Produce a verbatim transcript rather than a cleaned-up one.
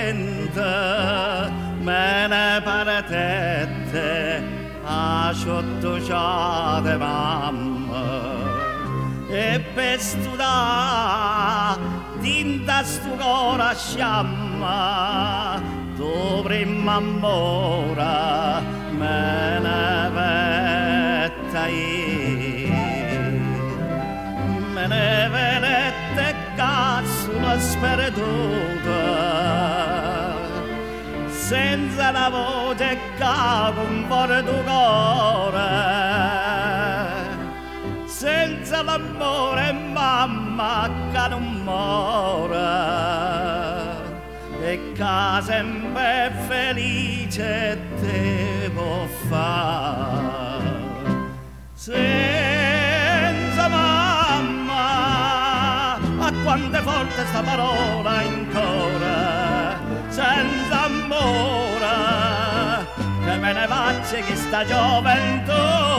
mente me ne partette a sotto ciò de mamma e per studiare tinta stu cora sciamma dovremmo ancora me ne vetta me ne venette cazzo una sperduta senza la voce che conforta il cuore senza l'amore mamma che non muore e che sempre felice devo fare senza mamma a quante volte sta parola ancora senza amore che me ne faccia che sta gioventù